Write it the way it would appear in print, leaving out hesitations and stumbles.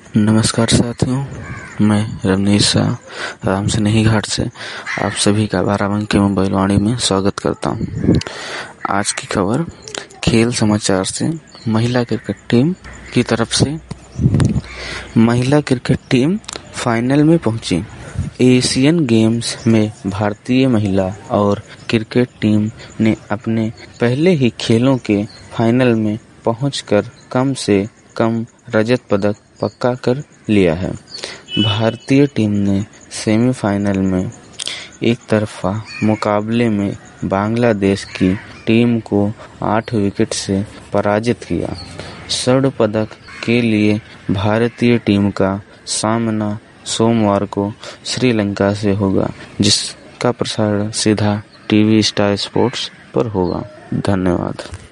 नमस्कार साथियों, मैं रवनीश शाह राम स्नेही घाट से आप सभी का बाराबंकी मोबाइल वाणी में स्वागत करता हूं। आज की खबर खेल समाचार से महिला क्रिकेट टीम की तरफ से। महिला क्रिकेट टीम फाइनल में पहुंची। एशियन गेम्स में भारतीय महिला और क्रिकेट टीम ने अपने पहले ही खेलों के फाइनल में पहुंचकर कम से कम रजत पदक पक्का कर लिया है। भारतीय टीम ने सेमीफाइनल में एक तरफा मुकाबले में बांग्लादेश की टीम को 8 विकेट से पराजित किया। स्वर्ण पदक के लिए भारतीय टीम का सामना सोमवार को श्रीलंका से होगा, जिसका प्रसारण सीधा टीवी स्टार स्पोर्ट्स पर होगा। धन्यवाद।